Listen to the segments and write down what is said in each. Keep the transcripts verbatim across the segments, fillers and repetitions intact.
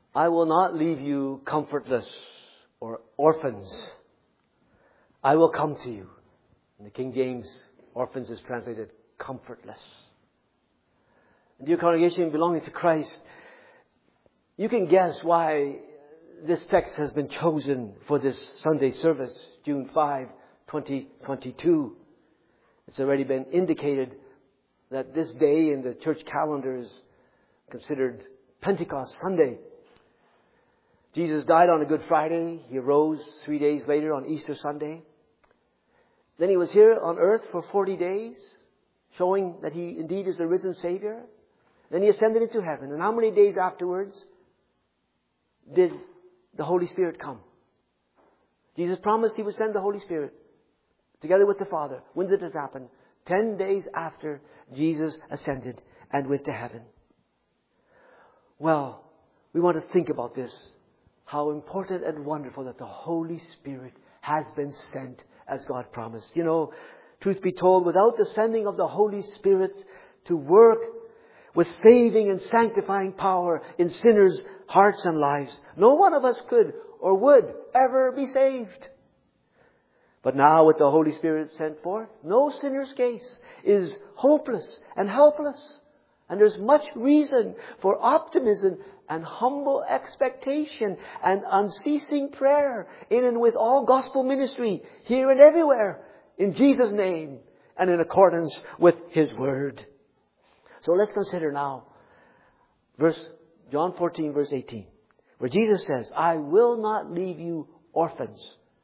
I will not leave you comfortless or orphans. I will come to you. In the King James, orphans is translated comfortless. Dear congregation belonging to Christ, you can guess why this text has been chosen for this Sunday service, June fifth, twenty twenty-two. It's already been indicated that this day in the church calendar is considered Pentecost Sunday. Jesus died on a Good Friday. He arose three days later on Easter Sunday. Then He was here on earth for forty days, showing that He indeed is the risen Savior. Then He ascended into heaven. And how many days afterwards did the Holy Spirit come? Jesus promised He would send the Holy Spirit together with the Father. When did it happen? Ten days after Jesus ascended and went to heaven. Well, we want to think about this. How important and wonderful that the Holy Spirit has been sent as God promised. You know, truth be told, without the sending of the Holy Spirit to work with saving and sanctifying power in sinners' hearts and lives, no one of us could or would ever be saved. But now with the Holy Spirit sent forth, no sinner's case is hopeless and helpless. And there's much reason for optimism and humble expectation and unceasing prayer in and with all gospel ministry here and everywhere in Jesus' name and in accordance with His Word. So let's consider now verse John fourteen, verse eighteen, where Jesus says, I will not leave you orphans,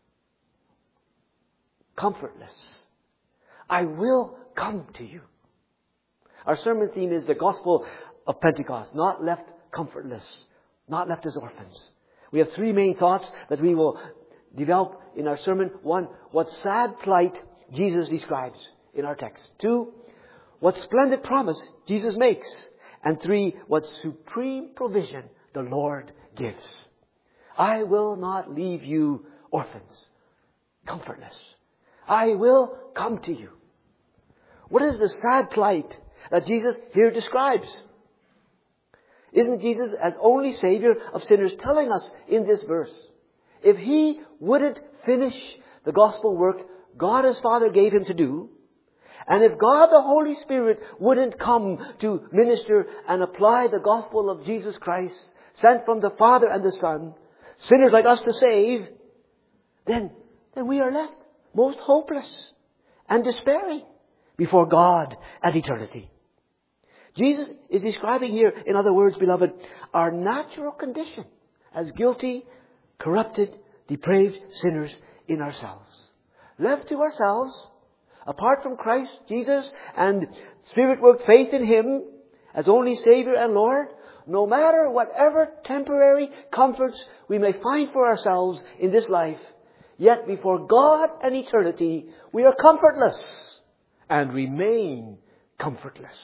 comfortless. I will come to you. Our sermon theme is the gospel of Pentecost, not left comfortless, not left as orphans. We have three main thoughts that we will develop in our sermon. One, what sad plight Jesus describes in our text. Two, what splendid promise Jesus makes. And three, what supreme provision the Lord gives. I will not leave you orphans, comfortless. I will come to you. What is the sad plight that Jesus here describes? Isn't Jesus, as only Savior of sinners, telling us in this verse, if He wouldn't finish the gospel work God His Father gave Him to do, and if God the Holy Spirit wouldn't come to minister and apply the gospel of Jesus Christ, sent from the Father and the Son, sinners like us to save, then, then we are left most hopeless and despairing before God and eternity. Jesus is describing here, in other words, beloved, our natural condition as guilty, corrupted, depraved sinners in ourselves. Left to ourselves, apart from Christ Jesus and Spirit-worked faith in Him as only Savior and Lord, no matter whatever temporary comforts we may find for ourselves in this life, yet before God and eternity, we are comfortless and remain comfortless.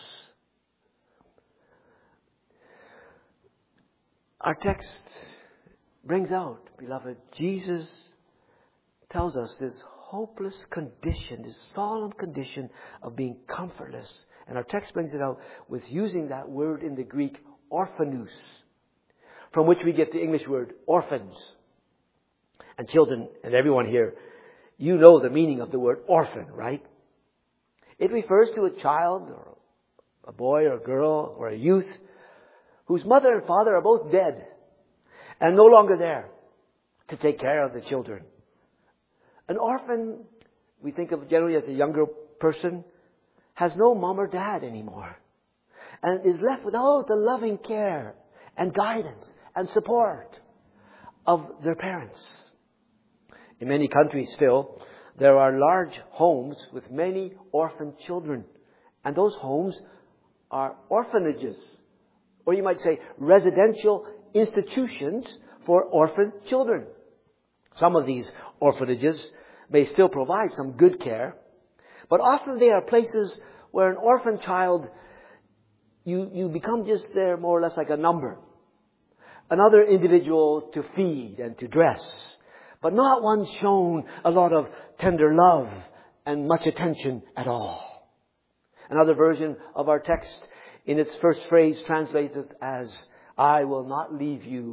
Our text brings out, beloved, Jesus tells us this hopeless condition, this solemn condition of being comfortless. And our text brings it out with using that word in the Greek, orphanus, from which we get the English word orphans. And children, and everyone here, you know the meaning of the word orphan, right? It refers to a child, or a boy or a girl, or a youth, whose mother and father are both dead and no longer there to take care of the children. An orphan, we think of generally as a younger person, has no mom or dad anymore and is left without the loving care and guidance and support of their parents. In many countries still, there are large homes with many orphan children, and those homes are orphanages, or you might say residential institutions for orphan children. Some of these orphanages may still provide some good care, but often they are places where an orphan child, you, you become just there more or less like a number. Another individual to feed and to dress, but not one shown a lot of tender love and much attention at all. Another version of our text in its first phrase translates it as, I will not leave you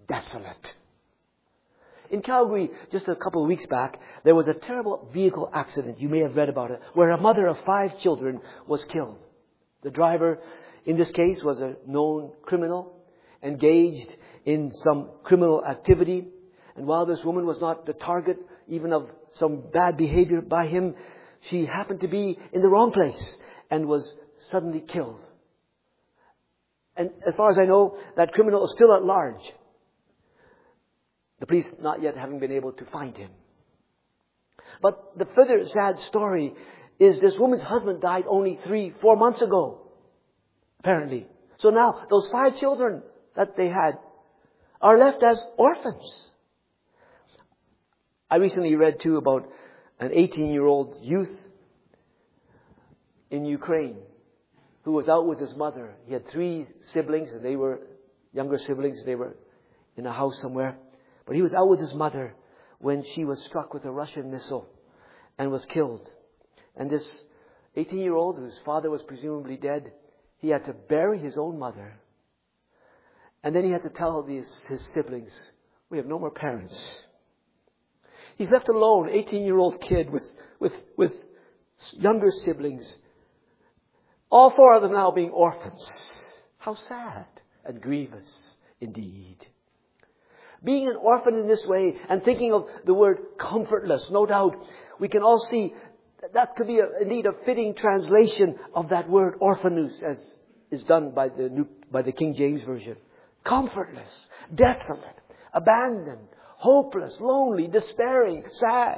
desolate. In Calgary, just a couple of weeks back, there was a terrible vehicle accident. You may have read about it, where a mother of five children was killed. The driver, in this case, was a known criminal, engaged in some criminal activity. And while this woman was not the target even of some bad behavior by him, she happened to be in the wrong place and was suddenly killed. And as far as I know, that criminal is still at large. The police not yet having been able to find him. But the further sad story is this woman's husband died only three, four months ago. Apparently. So now those five children that they had are left as orphans. I recently read too about an eighteen-year-old youth in Ukraine who was out with his mother. He had three siblings and they were younger siblings. They were in a house somewhere. But he was out with his mother when she was struck with a Russian missile and was killed. And this eighteen-year-old, whose father was presumably dead, he had to bury his own mother. And then he had to tell these, his siblings, we have no more parents. He's left alone, eighteen-year-old kid with, with, with younger siblings. All four of them now being orphans. How sad and grievous indeed. Being an orphan in this way and thinking of the word comfortless, no doubt we can all see that, that could be a, indeed a fitting translation of that word orphanus as is done by the new, by the King James Version. Comfortless, desolate, abandoned, hopeless, lonely, despairing, sad.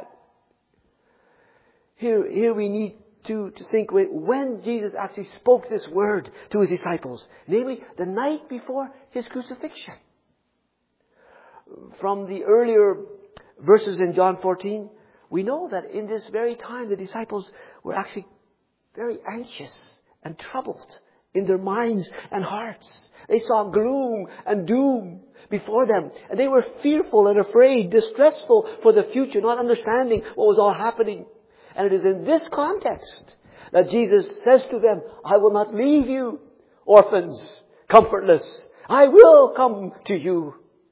Here, here we need to, to think when Jesus actually spoke this word to His disciples, namely the night before His crucifixion. From the earlier verses in John fourteen, we know that in this very time the disciples were actually very anxious and troubled in their minds and hearts. They saw gloom and doom before them. And they were fearful and afraid, distressful for the future, not understanding what was all happening. And it is in this context that Jesus says to them, I will not leave you, orphans, comfortless. I will come to you.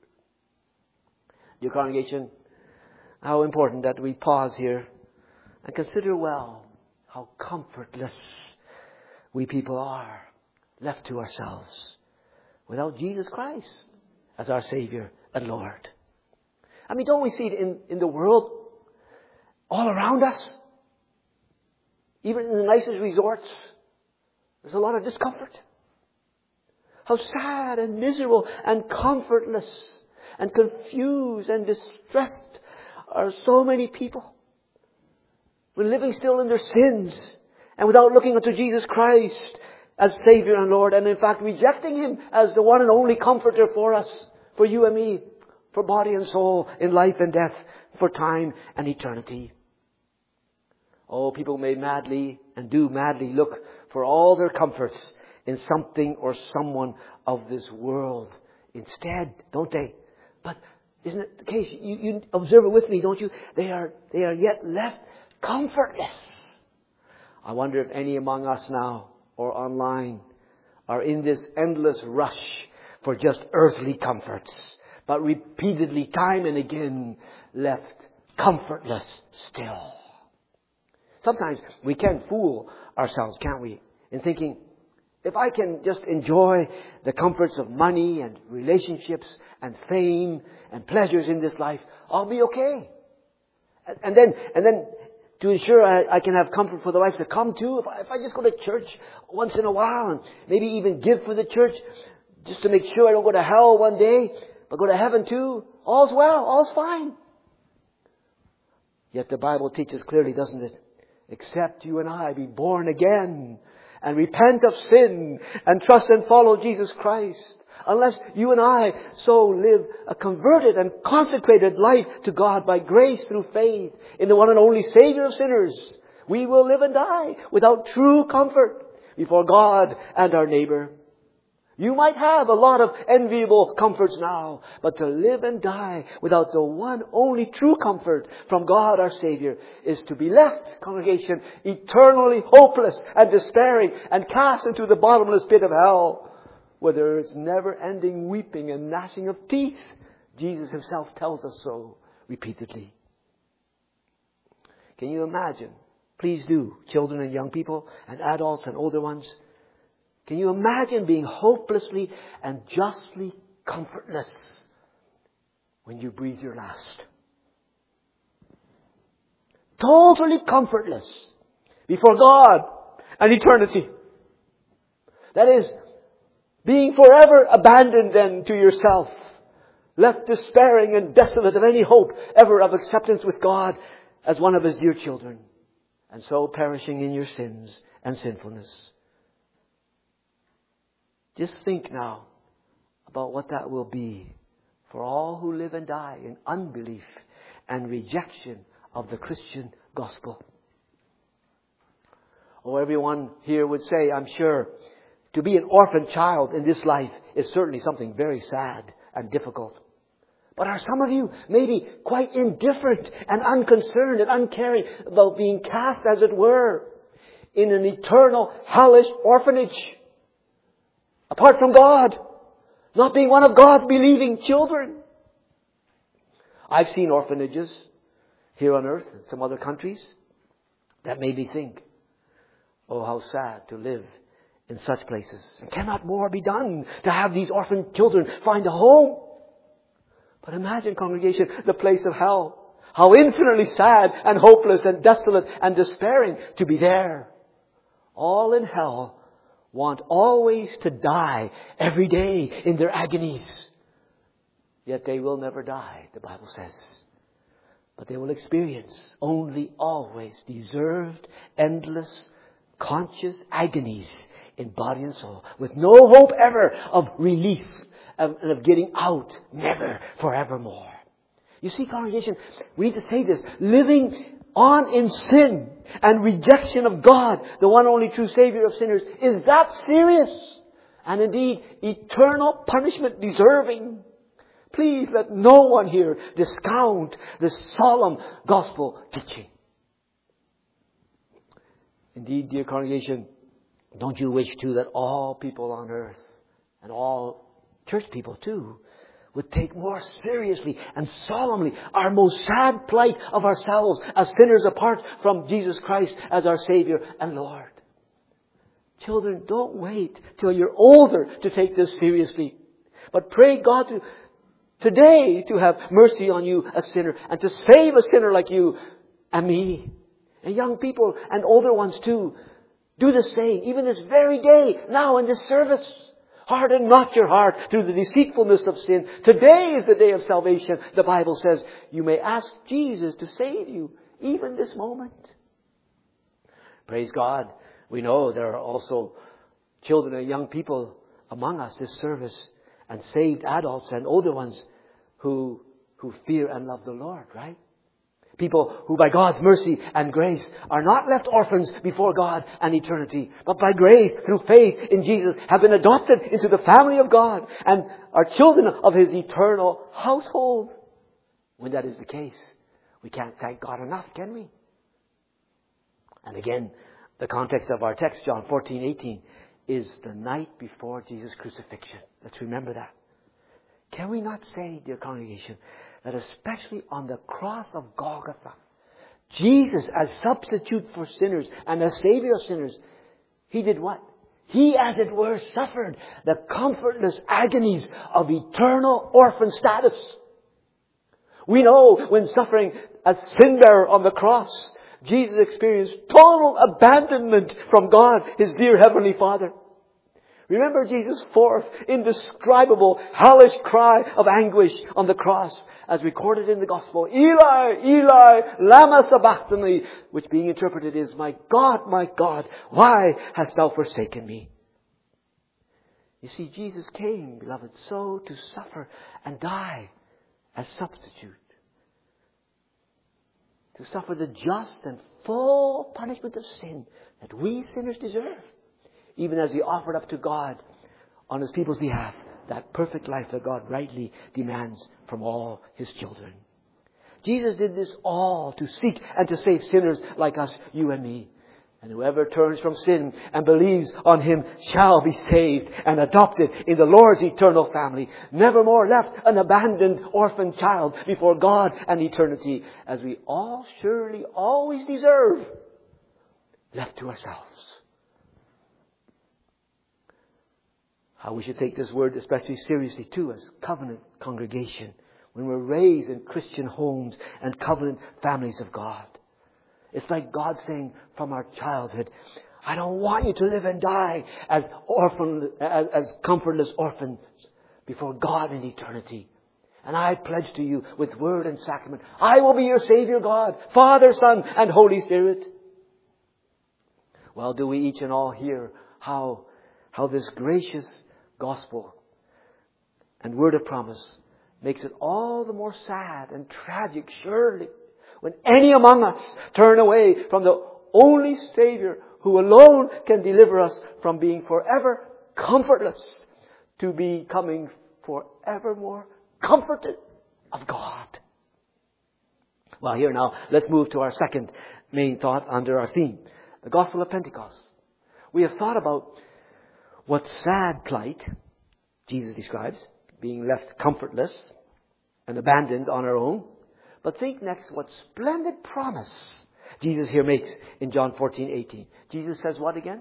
Dear congregation, how important that we pause here and consider well how comfortless we people are, left to ourselves, without Jesus Christ as our Savior and Lord. I mean, don't we see it in, in the world all around us? Even in the nicest resorts, there's a lot of discomfort. How sad and miserable and comfortless and confused and distressed are so many people. We're living still in their sins and without looking unto Jesus Christ as Savior and Lord, and in fact rejecting Him as the one and only comforter for us, for you and me, for body and soul, in life and death, for time and eternity. Oh, people may madly and do madly look for all their comforts in something or someone of this world instead, don't they? But isn't it the case? You, you observe it with me, don't you? They are, they are yet left comfortless. I wonder if any among us now or online are in this endless rush for just earthly comforts, but repeatedly, time and again, left comfortless still. Sometimes we can fool ourselves, can't we? In thinking, if I can just enjoy the comforts of money and relationships and fame and pleasures in this life, I'll be okay. And, and then, and then to ensure I, I can have comfort for the life to come too, if I, if I just go to church once in a while and maybe even give for the church just to make sure I don't go to hell one day, but go to heaven too, all's well, all's fine. Yet the Bible teaches clearly, doesn't it? Except you and I be born again and repent of sin and trust and follow Jesus Christ. Unless you and I so live a converted and consecrated life to God by grace through faith in the one and only Savior of sinners, we will live and die without true comfort before God and our neighbor. You might have a lot of enviable comforts now, but to live and die without the one only true comfort from God our Savior is to be left, congregation, eternally hopeless and despairing and cast into the bottomless pit of hell, where there is never-ending weeping and gnashing of teeth Jesus himself tells us so repeatedly. Can you imagine? Please do, children and young people and adults and older ones. Can you imagine being hopelessly and justly comfortless when you breathe your last? Totally comfortless before God and eternity. That is, being forever abandoned then to yourself, left despairing and desolate of any hope ever of acceptance with God as one of His dear children, and so perishing in your sins and sinfulness. Just think now about what that will be for all who live and die in unbelief and rejection of the Christian gospel. Oh, everyone here would say, I'm sure, to be an orphan child in this life is certainly something very sad and difficult. But are some of you maybe quite indifferent and unconcerned and uncaring about being cast, as it were, in an eternal hellish orphanage, apart from God, not being one of God's believing children? I've seen orphanages here on earth and some other countries that made me think, oh, how sad to live in such places. And cannot more be done to have these orphan children find a home? But imagine, congregation, the place of hell. How infinitely sad and hopeless and desolate and despairing to be there. All in hell want always to die every day in their agonies. Yet they will never die, the Bible says. But they will experience only always deserved, endless, conscious agonies in body and soul, with no hope ever of release and of getting out, never, forevermore. You see, congregation, we need to say this. Living on in sin and rejection of God, the one only true Savior of sinners, is that serious and indeed eternal punishment deserving. Please let no one here discount this solemn gospel teaching. Indeed, dear congregation, don't you wish too that all people on earth and all church people too would take more seriously and solemnly our most sad plight of ourselves as sinners apart from Jesus Christ as our Savior and Lord? Children, don't wait till you're older to take this seriously, but pray God to today to have mercy on you, a sinner, and to save a sinner like you and me. And young people and older ones too, do the same, even this very day, now in this service. Harden not your heart through the deceitfulness of sin. Today is the day of salvation. The Bible says you may ask Jesus to save you, even this moment. Praise God. We know there are also children and young people among us this service, and saved adults and older ones who, who fear and love the Lord, right? People who by God's mercy and grace are not left orphans before God and eternity, but by grace, through faith in Jesus, have been adopted into the family of God and are children of His eternal household. When that is the case, we can't thank God enough, can we? And again, the context of our text, John fourteen eighteen, is the night before Jesus' crucifixion. Let's remember that. Can we not say, dear congregation, that especially on the cross of Golgotha, Jesus as substitute for sinners and as Savior of sinners, He did what? He, as it were, suffered the comfortless agonies of eternal orphan status. We know when suffering as sin bearer on the cross, Jesus experienced total abandonment from God, His dear Heavenly Father. Remember Jesus' fourth, indescribable, hellish cry of anguish on the cross, as recorded in the Gospel. Eli, Eli, lama sabachthani, which being interpreted is, my God, my God, why hast thou forsaken me? You see, Jesus came, beloved, so to suffer and die as substitute. To suffer the just and full punishment of sin that we sinners deserve. Even as He offered up to God on His people's behalf that perfect life that God rightly demands from all His children. Jesus did this all to seek and to save sinners like us, you and me. And whoever turns from sin and believes on Him shall be saved and adopted in the Lord's eternal family. Nevermore left an abandoned orphan child before God and eternity, as we all surely always deserve, left to ourselves. How we should take this word especially seriously too as covenant congregation, when we're raised in Christian homes and covenant families of God. It's like God saying from our childhood, I don't want you to live and die as orphan, as, as comfortless orphans before God in eternity. And I pledge to you with word and sacrament, I will be your Savior God, Father, Son, and Holy Spirit. Well, do we each and all hear how, how this gracious gospel and word of promise makes it all the more sad and tragic, surely, when any among us turn away from the only Savior who alone can deliver us from being forever comfortless to becoming forevermore comforted of God. Well, here now, let's move to our second main thought under our theme, the Gospel of Pentecost. We have thought about what sad plight Jesus describes, being left comfortless and abandoned on our own. But think next what splendid promise Jesus here makes in John fourteen eighteen. Jesus says what again?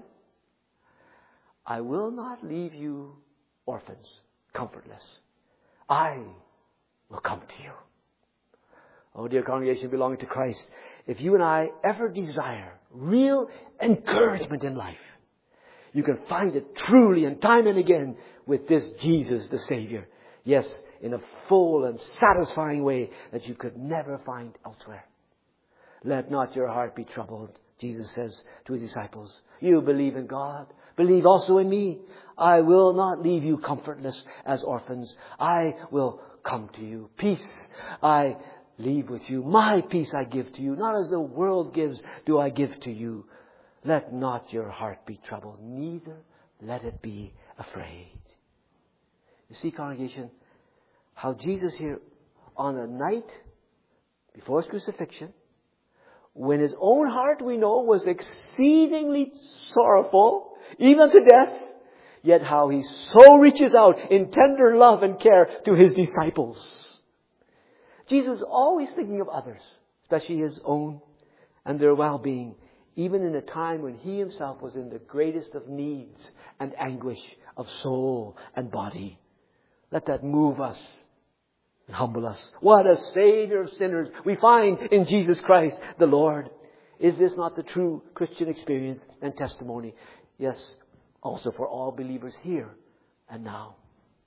I will not leave you orphans, comfortless. I will come to you. Oh, dear congregation belonging to Christ, if you and I ever desire real encouragement in life, you can find it truly and time and again with this Jesus, the Savior. Yes, in a full and satisfying way that you could never find elsewhere. Let not your heart be troubled, Jesus says to His disciples. You believe in God. Believe also in me. I will not leave you comfortless as orphans. I will come to you. Peace I leave with you. My peace I give to you. Not as the world gives do I give to you. Let not your heart be troubled. Neither let it be afraid. You see, congregation, how Jesus here on a night before His crucifixion, when His own heart, we know, was exceedingly sorrowful, even to death, yet how He so reaches out in tender love and care to His disciples. Jesus is always thinking of others, especially His own and their well-being, even in a time when He Himself was in the greatest of needs and anguish of soul and body. Let that move us and humble us. What a Savior of sinners we find in Jesus Christ the Lord. Is this not the true Christian experience and testimony? Yes, also for all believers here and now.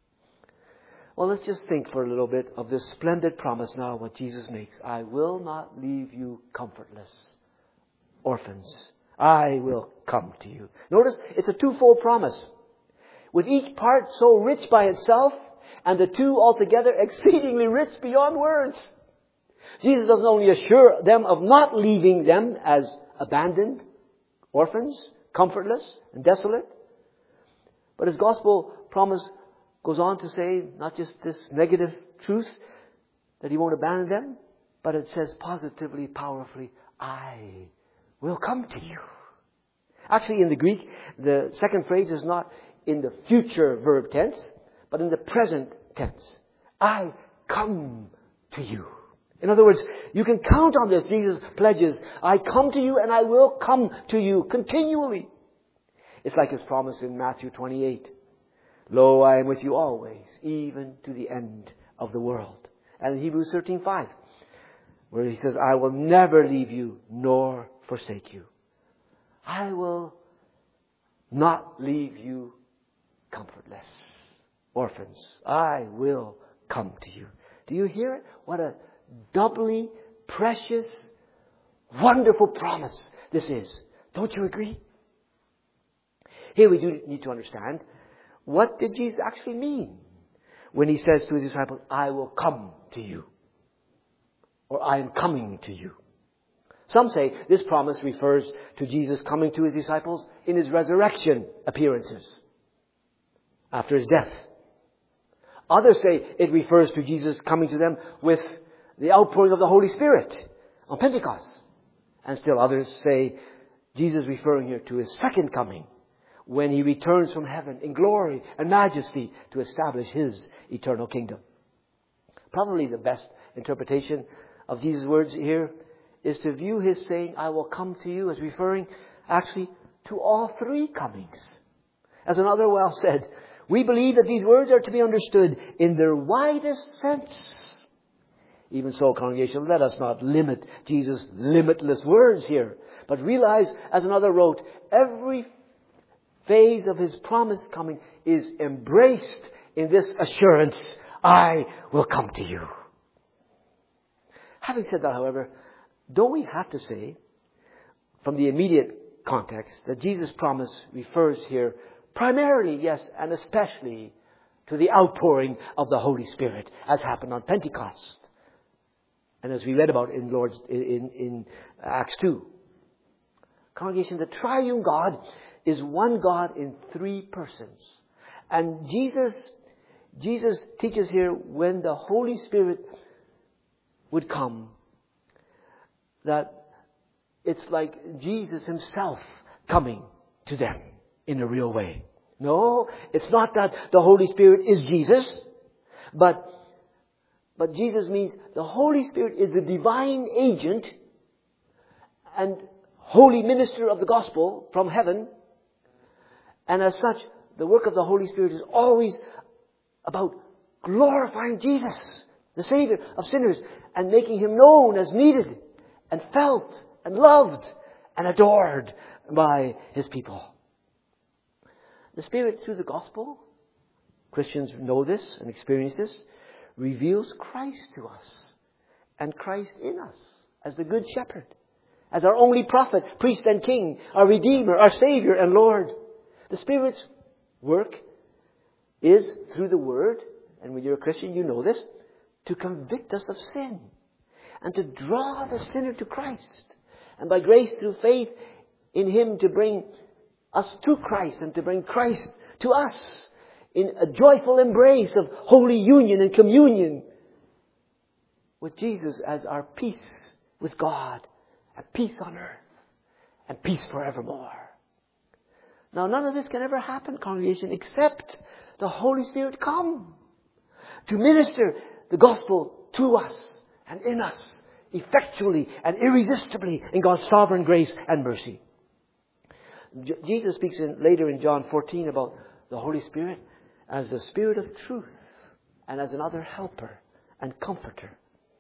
Well, let's just think for a little bit of this splendid promise now, what Jesus makes. I will not leave you comfortless, orphans. I will come to you. Notice it's a twofold promise, with each part so rich by itself, and the two altogether exceedingly rich beyond words. Jesus doesn't only assure them of not leaving them as abandoned orphans, comfortless and desolate, but His gospel promise goes on to say not just this negative truth that He won't abandon them, but it says positively, powerfully, I will come to you. Actually, in the Greek, the second phrase is not in the future verb tense, but in the present tense. I come to you. In other words, you can count on this. Jesus pledges, I come to you and I will come to you continually. It's like His promise in Matthew twenty-eight. Lo, I am with you always, even to the end of the world. And in Hebrews thirteen five, where He says, I will never leave you nor forsake you. I will not leave you comfortless, orphans. I will come to you. Do you hear it? What a doubly precious, wonderful promise this is. Don't you agree? Here we do need to understand, what did Jesus actually mean when He says to His disciples, I will come to you, or I am coming to you? Some say this promise refers to Jesus coming to His disciples in His resurrection appearances after His death. Others say it refers to Jesus coming to them with the outpouring of the Holy Spirit on Pentecost. And still others say Jesus referring here to His second coming, when He returns from heaven in glory and majesty to establish His eternal kingdom. Probably the best interpretation of Jesus' words here is to view His saying, I will come to you, as referring actually to all three comings. As another well said, we believe that these words are to be understood in their widest sense. Even so, congregation, let us not limit Jesus' limitless words here, but realize, as another wrote, every phase of His promised coming is embraced in this assurance, I will come to you. Having said that, however, don't we have to say, from the immediate context, that Jesus' promise refers here primarily, yes, and especially to the outpouring of the Holy Spirit, as happened on Pentecost, and as we read about in Lord's in, in Acts two. Congregation, the triune God is one God in three persons. And Jesus, Jesus teaches here, when the Holy Spirit would come, that it's like Jesus Himself coming to them in a real way. No, it's not that the Holy Spirit is Jesus, but, but Jesus means the Holy Spirit is the divine agent and holy minister of the gospel from heaven. And as such, the work of the Holy Spirit is always about glorifying Jesus, the Savior of sinners, and making Him known as needed and felt and loved and adored by His people. The Spirit, through the gospel, Christians know this and experience this, reveals Christ to us and Christ in us as the Good Shepherd, as our only prophet, priest and king, our Redeemer, our Savior and Lord. The Spirit's work is through the Word, and when you're a Christian you know this, to convict us of sin and to draw the sinner to Christ. And by grace through faith in Him to bring us to Christ and to bring Christ to us in a joyful embrace of holy union and communion with Jesus as our peace with God and peace on earth and peace forevermore. Now, none of this can ever happen, congregation, except the Holy Spirit come to minister the gospel to us and in us effectually and irresistibly in God's sovereign grace and mercy. J- Jesus speaks in, later in John fourteen about the Holy Spirit as the Spirit of truth and as another helper and comforter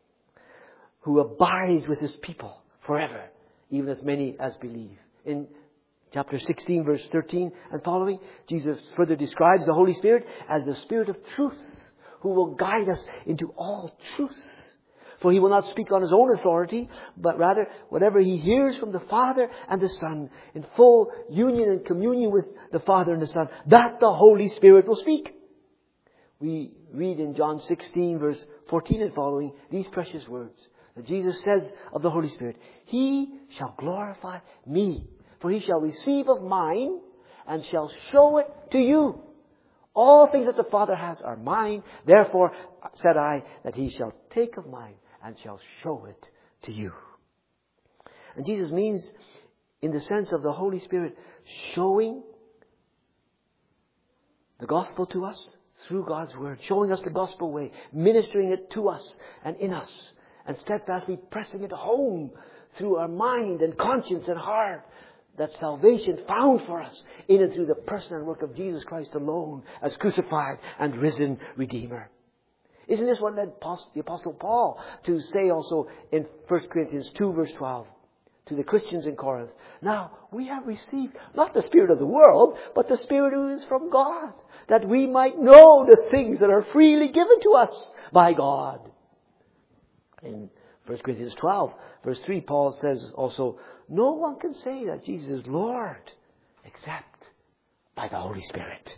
who abides with His people forever, even as many as believe. In chapter sixteen, verse thirteen and following, Jesus further describes the Holy Spirit as the Spirit of truth who will guide us into all truth. For He will not speak on His own authority, but rather whatever He hears from the Father and the Son, in full union and communion with the Father and the Son, that the Holy Spirit will speak. We read in John sixteen, verse fourteen and following, these precious words that Jesus says of the Holy Spirit, He shall glorify me, for He shall receive of mine and shall show it to you. All things that the Father has are mine. Therefore, said I, that He shall take of mine and shall show it to you. And Jesus means, in the sense of the Holy Spirit showing the gospel to us through God's Word, showing us the gospel way, ministering it to us and in us, and steadfastly pressing it home through our mind and conscience and heart, that salvation found for us in and through the person and work of Jesus Christ alone as crucified and risen Redeemer. Isn't this what led the Apostle Paul to say also in First Corinthians two, verse twelve, to the Christians in Corinth, now we have received not the Spirit of the world, but the Spirit who is from God, that we might know the things that are freely given to us by God. In First Corinthians twelve, verse three, Paul says also, no one can say that Jesus is Lord except by the Holy Spirit.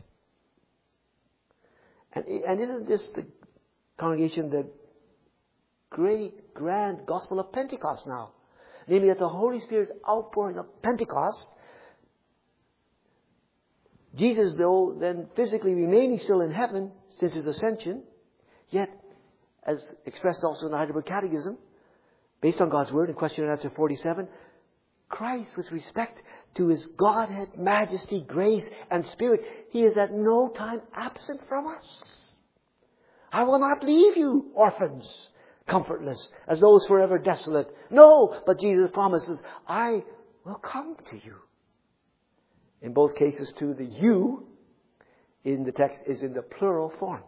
And, and isn't this the congregation, the great, grand gospel of Pentecost now? Namely, that the Holy Spirit's outpouring of Pentecost, Jesus, though then physically remaining still in heaven since His ascension, yet, as expressed also in the Heidelberg Catechism, based on God's Word in question and answer forty-seven, Christ, with respect to His Godhead, majesty, grace, and Spirit, He is at no time absent from us. I will not leave you orphans, comfortless, as those forever desolate. No, but Jesus promises, I will come to you. In both cases, too, the you in the text is in the plural form.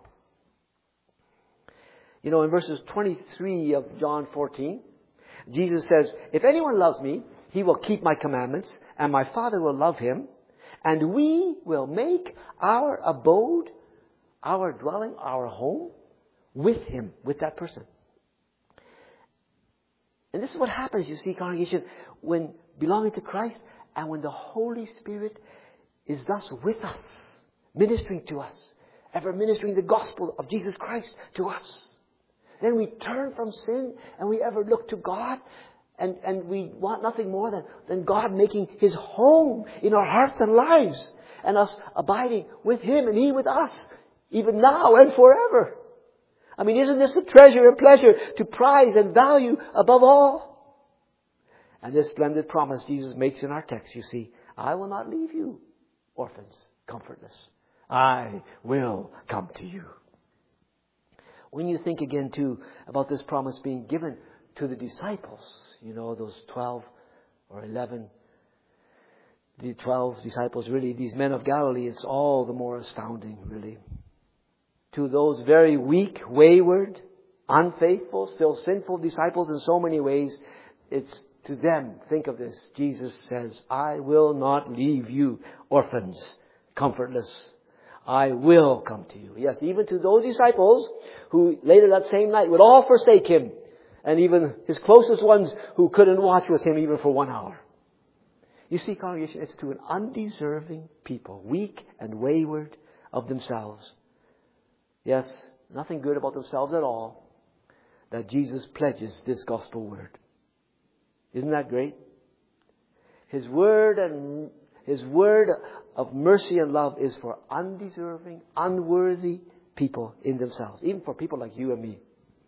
You know, in verses twenty-three of John fourteen, Jesus says, if anyone loves me, he will keep my commandments, and my Father will love him, and we will make our abode, our dwelling, our home with him, with that person. And this is what happens, you see, congregation, when belonging to Christ and when the Holy Spirit is thus with us, ministering to us, ever ministering the gospel of Jesus Christ to us. Then we turn from sin and we ever look to God, and, and we want nothing more than, than God making His home in our hearts and lives, and us abiding with Him and He with us, even now and forever. I mean, isn't this a treasure and pleasure to prize and value above all? And this splendid promise Jesus makes in our text, you see, I will not leave you orphans, comfortless. I will come to you. When you think again, too, about this promise being given to the disciples, you know, those twelve or eleven, the twelve disciples, really, these men of Galilee, it's all the more astounding, really. To those very weak, wayward, unfaithful, still sinful disciples in so many ways, it's to them, think of this, Jesus says, I will not leave you orphans, comfortless. I will come to you. Yes, even to those disciples who later that same night would all forsake Him, and even His closest ones who couldn't watch with Him even for one hour. You see, congregation, it's to an undeserving people, weak and wayward of themselves. Yes, nothing good about themselves at all, that Jesus pledges this gospel word. Isn't that great? His word and His word of mercy and love is for undeserving, unworthy people in themselves, even for people like you and me.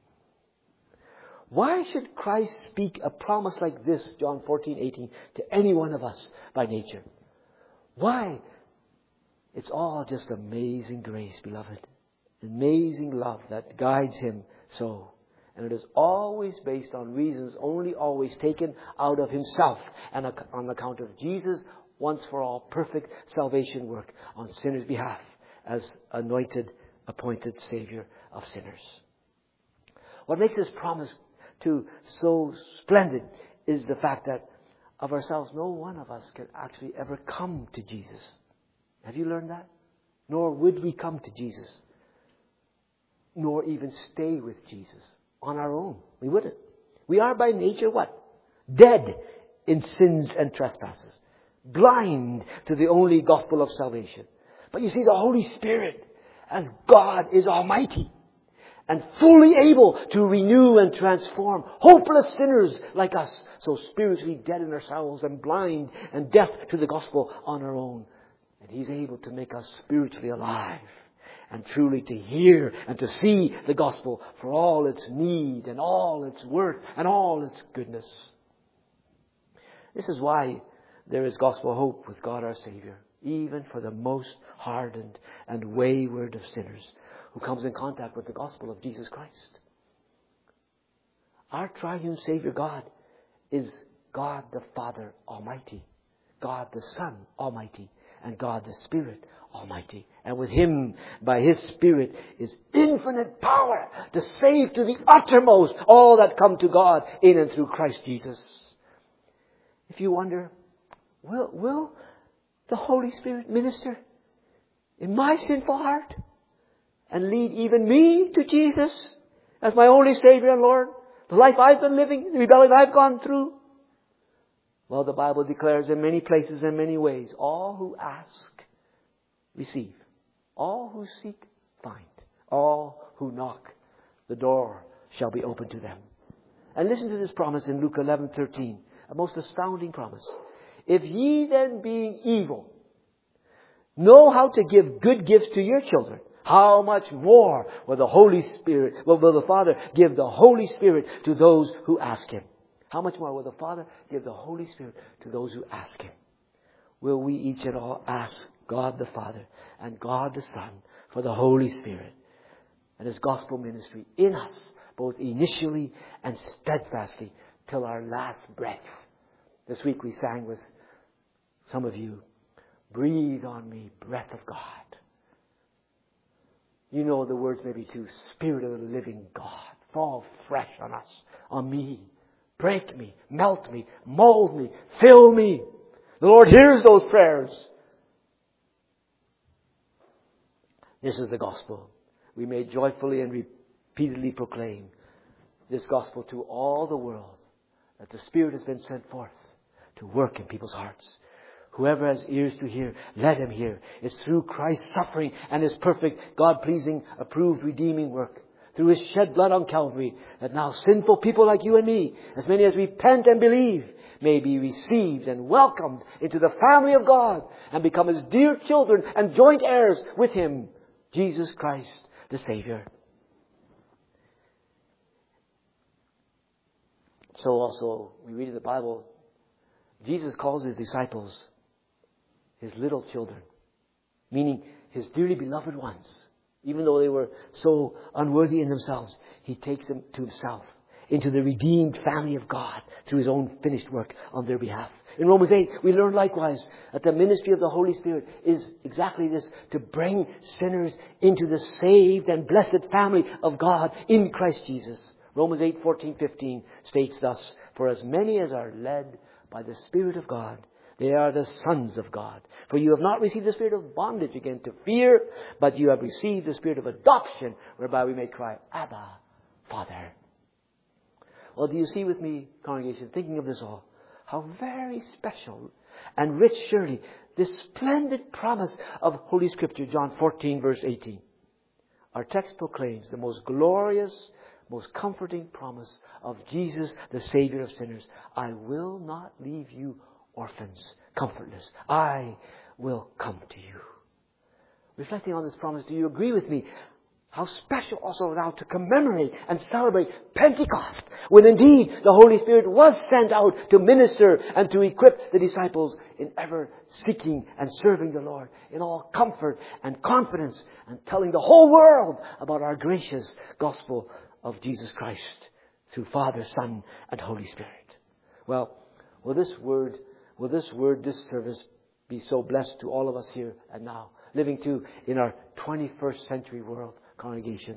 Why should Christ speak a promise like this, John fourteen eighteen, to any one of us by nature? Why? It's all just amazing grace, beloved. Amazing love that guides Him so. And it is always based on reasons only always taken out of Himself and on account of Jesus' once for all perfect salvation work on sinners' behalf as anointed, appointed Savior of sinners. What makes this promise too so splendid is the fact that of ourselves, no one of us can actually ever come to Jesus. Have you learned that? Nor would we come to Jesus. Nor even stay with Jesus on our own. We wouldn't. We are by nature what? Dead in sins and trespasses. Blind to the only gospel of salvation. But you see, the Holy Spirit, as God is almighty and fully able to renew and transform hopeless sinners like us, so spiritually dead in ourselves and blind and deaf to the gospel on our own. And He's able to make us spiritually alive and truly to hear and to see the gospel for all its need and all its worth and all its goodness. This is why there is gospel hope with God our Savior, even for the most hardened and wayward of sinners who comes in contact with the gospel of Jesus Christ. Our triune Savior God is God the Father Almighty, God the Son Almighty, and God the Spirit Almighty. And with Him, by His Spirit, is infinite power to save to the uttermost all that come to God in and through Christ Jesus. If you wonder, will, will the Holy Spirit minister in my sinful heart and lead even me to Jesus as my only Savior and Lord? The life I've been living, the rebellion I've gone through? Well, the Bible declares in many places and many ways, all who ask, receive. All who seek, find. All who knock, the door shall be opened to them. And listen to this promise in Luke eleven thirteen. A most astounding promise. If ye then, being evil, know how to give good gifts to your children, how much more will the Holy Spirit, will the Father give the Holy Spirit to those who ask Him? how much more will the Father give the Holy Spirit to those who ask Him? Will we each and all ask God the Father and God the Son for the Holy Spirit and His gospel ministry in us, both initially and steadfastly, till our last breath. This week we sang with some of you, breathe on me, breath of God. You know the words maybe too, Spirit of the living God, fall fresh on us, on me. Break me, melt me, mold me, fill me. The Lord hears those prayers. This is the gospel. We may joyfully and repeatedly proclaim this gospel to all the world, that the Spirit has been sent forth to work in people's hearts. Whoever has ears to hear, let him hear. It's through Christ's suffering and His perfect, God-pleasing, approved, redeeming work, through His shed blood on Calvary, that now sinful people like you and me, as many as repent and believe, may be received and welcomed into the family of God and become His dear children and joint heirs with Him, Jesus Christ, the Savior. So also, we read in the Bible, Jesus calls His disciples His little children, meaning His dearly beloved ones. Even though they were so unworthy in themselves, He takes them to Himself, into the redeemed family of God through His own finished work on their behalf. In Romans eight, we learn likewise that the ministry of the Holy Spirit is exactly this, to bring sinners into the saved and blessed family of God in Christ Jesus. Romans eight, fourteen, fifteen states thus, for as many as are led by the Spirit of God, they are the sons of God. For you have not received the spirit of bondage again to fear, but you have received the spirit of adoption, whereby we may cry, Abba, Father. Well, do you see with me, congregation, thinking of this all, how very special and rich surely this splendid promise of Holy Scripture, John fourteen, verse eighteen. Our text proclaims the most glorious, most comforting promise of Jesus, the Savior of sinners. I will not leave you orphans, comfortless. I will come to you. Reflecting on this promise, do you agree with me? How special also now to commemorate and celebrate Pentecost, when indeed the Holy Spirit was sent out to minister and to equip the disciples in ever seeking and serving the Lord in all comfort and confidence, and telling the whole world about our gracious gospel of Jesus Christ through Father, Son, and Holy Spirit. Well, will this word, will this word, this service be so blessed to all of us here and now, living too in our twenty-first century world, congregation?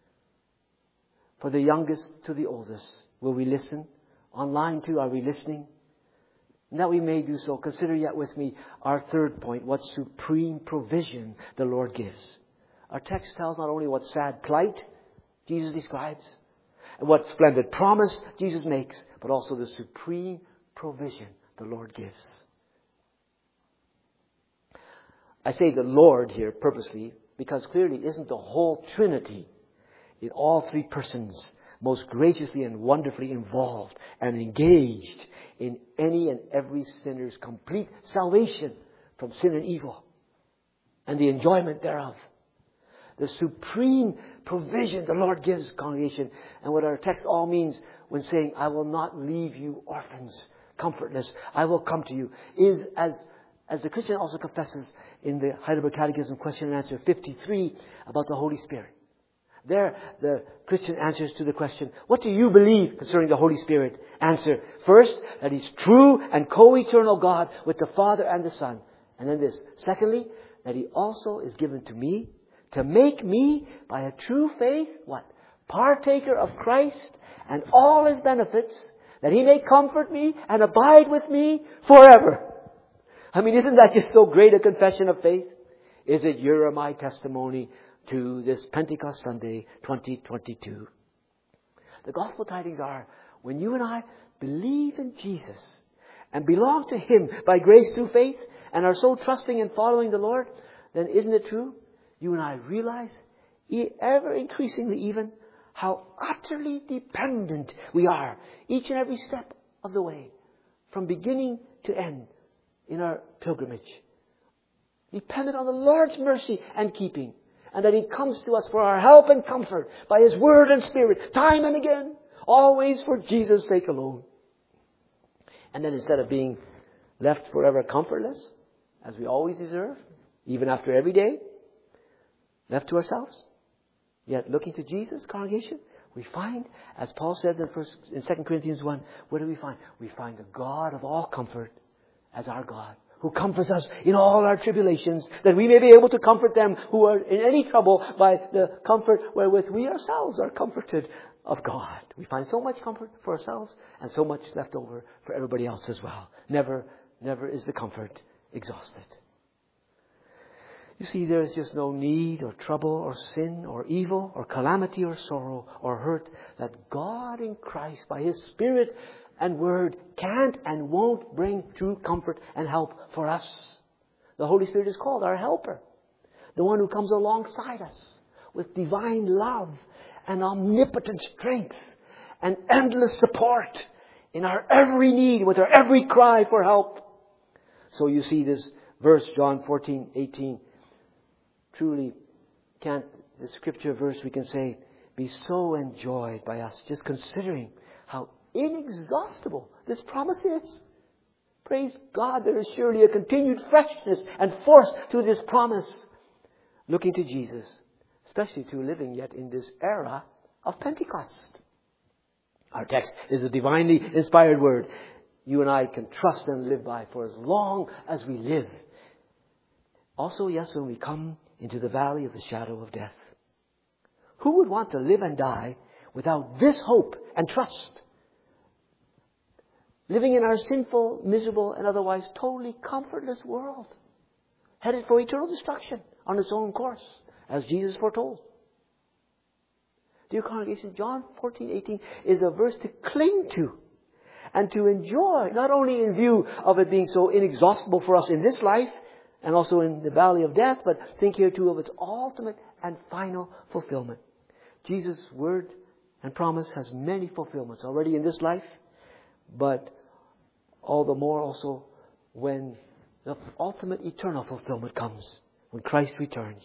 For the youngest to the oldest, will we listen? Online too, are we listening? And that we may do so, consider yet with me our third point, what supreme provision the Lord gives. Our text tells not only what sad plight Jesus describes, and what splendid promise Jesus makes, but also the supreme provision the Lord gives. I say the Lord here purposely, because clearly isn't the whole Trinity in all three persons most graciously and wonderfully involved and engaged in any and every sinner's complete salvation from sin and evil and the enjoyment thereof. The supreme provision the Lord gives, congregation, and what our text all means when saying, I will not leave you orphans, comfortless, I will come to you, is as as the Christian also confesses in the Heidelberg Catechism question and answer fifty-three about the Holy Spirit. There, the Christian answers to the question, what do you believe concerning the Holy Spirit? Answer, first, that He's true and co-eternal God with the Father and the Son. And then this, secondly, that He also is given to me to make me, by a true faith, what? Partaker of Christ and all His benefits, that He may comfort me and abide with me forever. I mean, isn't that just so great a confession of faith? Is it your or my testimony to this Pentecost Sunday twenty twenty-two? The gospel tidings are, when you and I believe in Jesus and belong to Him by grace through faith and are so trusting and following the Lord, then isn't it true? You and I realize, ever increasingly even, how utterly dependent we are each and every step of the way, from beginning to end, in our pilgrimage. Dependent on the Lord's mercy and keeping. And that He comes to us for our help and comfort by His Word and Spirit, time and again. Always for Jesus' sake alone. And then instead of being left forever comfortless, as we always deserve, even after every day, left to ourselves, yet looking to Jesus, congregation, we find, as Paul says in, first, in Second Corinthians one, what do we find? We find the God of all comfort as our God, who comforts us in all our tribulations, that we may be able to comfort them who are in any trouble by the comfort wherewith we ourselves are comforted of God. We find so much comfort for ourselves and so much left over for everybody else as well. Never, never is the comfort exhausted. You see, there is just no need or trouble or sin or evil or calamity or sorrow or hurt that God in Christ by His Spirit and Word can't and won't bring true comfort and help for us. The Holy Spirit is called our helper. The one who comes alongside us with divine love and omnipotent strength and endless support in our every need, with our every cry for help. So you see this verse, John fourteen eighteen, truly can't, the scripture verse we can say, be so enjoyed by us, just considering how inexhaustible this promise is. Praise God, there is surely a continued freshness and force to this promise. Looking to Jesus, especially to living yet in this era of Pentecost. Our text is a divinely inspired word you and I can trust and live by for as long as we live. Also, yes, when we come into the valley of the shadow of death. Who would want to live and die without this hope and trust? Living in our sinful, miserable, and otherwise totally comfortless world, headed for eternal destruction on its own course, as Jesus foretold. Dear congregation, John fourteen eighteen is a verse to cling to and to enjoy, not only in view of it being so inexhaustible for us in this life and also in the valley of death, but think here too of its ultimate and final fulfillment. Jesus' word and promise has many fulfillments already in this life, but all the more also when the ultimate eternal fulfillment comes, when Christ returns.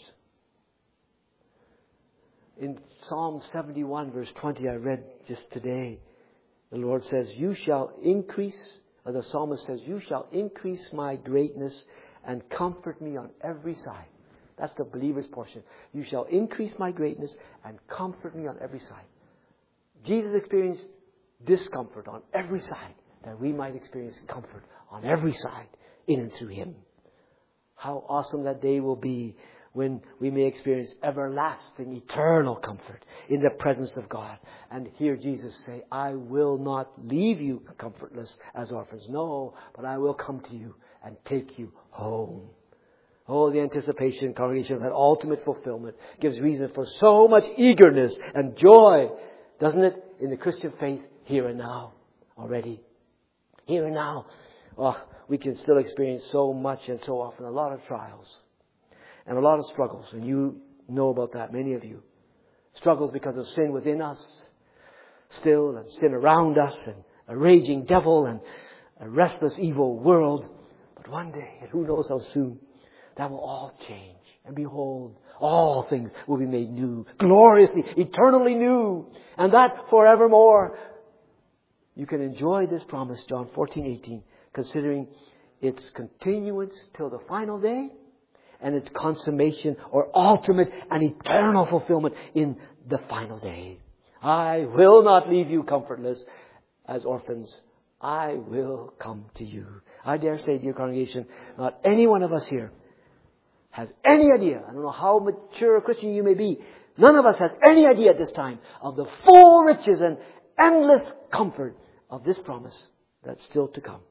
In Psalm seventy-one verse twenty, I read just today, the Lord says, you shall increase, or the psalmist says, you shall increase my greatness and comfort me on every side. That's the believer's portion. You shall increase my greatness and comfort me on every side. Jesus experienced discomfort on every side, that we might experience comfort on every side in and through Him. How awesome that day will be when we may experience everlasting, eternal comfort in the presence of God. And hear Jesus say, I will not leave you comfortless as orphans. No, but I will come to you and take you home. Oh, the anticipation, congregation, of that ultimate fulfillment gives reason for so much eagerness and joy, doesn't it, in the Christian faith here and now already. Here and now, oh, we can still experience so much and so often a lot of trials and a lot of struggles. And you know about that, many of you. Struggles because of sin within us still, and sin around us, and a raging devil, and a restless evil world. But one day, and who knows how soon, that will all change. And behold, all things will be made new, gloriously, eternally new, and that forevermore. You can enjoy this promise, John fourteen eighteen, considering its continuance till the final day and its consummation or ultimate and eternal fulfillment in the final day. I will not leave you comfortless as orphans. I will come to you. I dare say, dear congregation, not any one of us here has any idea. I don't know how mature a Christian you may be. None of us has any idea at this time of the full riches and endless comfort of this promise that's still to come.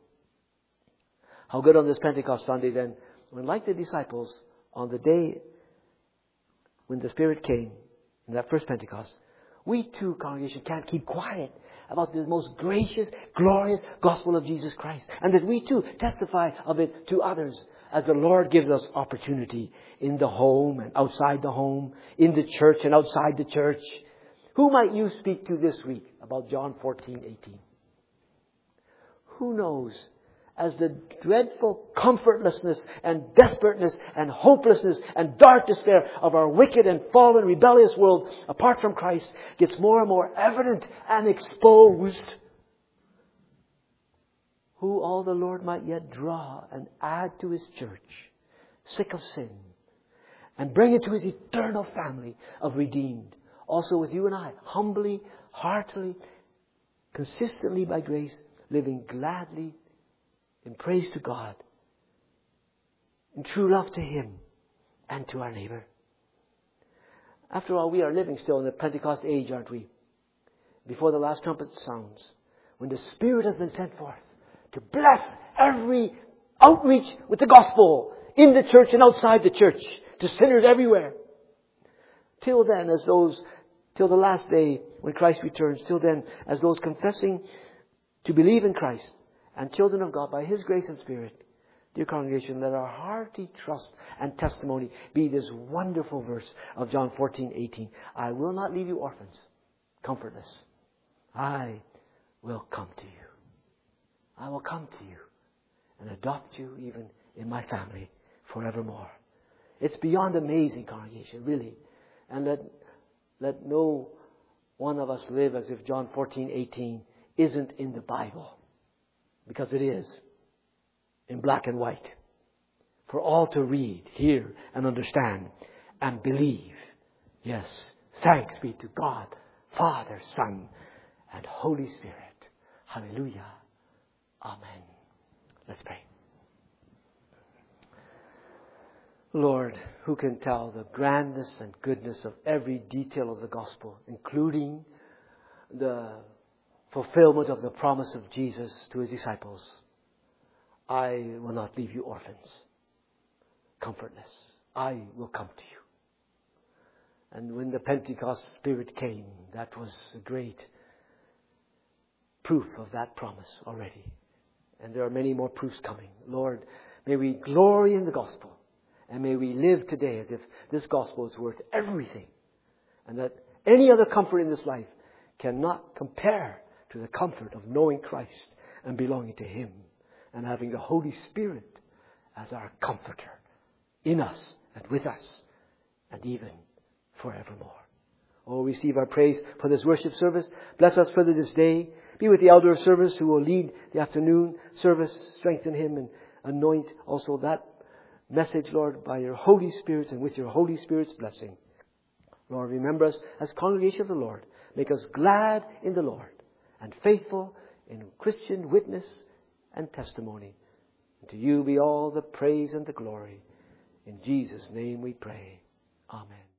How good on this Pentecost Sunday then, when like the disciples on the day when the Spirit came, in that first Pentecost, we too, congregation, can't keep quiet about the most gracious, glorious gospel of Jesus Christ. And that we too testify of it to others as the Lord gives us opportunity in the home and outside the home, in the church and outside the church. Who might you speak to this week about John fourteen eighteen? Who knows, as the dreadful comfortlessness and desperateness and hopelessness and dark despair of our wicked and fallen rebellious world apart from Christ gets more and more evident and exposed, who all the Lord might yet draw and add to His church, sick of sin, and bring it to His eternal family of redeemed. Also with you and I, humbly, heartily, consistently by grace, living gladly in praise to God, in true love to Him and to our neighbor. After all, we are living still in the Pentecost age, aren't we? Before the last trumpet sounds, when the Spirit has been sent forth to bless every outreach with the gospel in the church and outside the church to sinners everywhere. Till then, as those, till the last day when Christ returns, till then, as those confessing to believe in Christ and children of God by His grace and Spirit, dear congregation, let our hearty trust and testimony be this wonderful verse of John fourteen eighteen. I will not leave you orphans, comfortless. I will come to you. I will come to you and adopt you even in my family forevermore. It's beyond amazing, congregation, really. And let, let no one of us live as if John fourteen eighteen isn't in the Bible. Because it is. In black and white. For all to read, hear, and understand, and believe. Yes, thanks be to God, Father, Son, and Holy Spirit. Hallelujah. Amen. Let's pray. Lord, who can tell the grandness and goodness of every detail of the gospel, including the fulfillment of the promise of Jesus to His disciples? I will not leave you orphans, comfortless. I will come to you. And when the Pentecost Spirit came, that was a great proof of that promise already. And there are many more proofs coming. Lord, may we glory in the gospel. And may we live today as if this gospel is worth everything. And that any other comfort in this life cannot compare to the comfort of knowing Christ and belonging to Him. And having the Holy Spirit as our comforter in us and with us and even forevermore. Oh, receive our praise for this worship service. Bless us further this day. Be with the elder of service who will lead the afternoon service. Strengthen him and anoint also that message, Lord, by your Holy Spirit and with your Holy Spirit's blessing. Lord, remember us as congregation of the Lord. Make us glad in the Lord and faithful in Christian witness and testimony. And to you be all the praise and the glory. In Jesus' name we pray. Amen.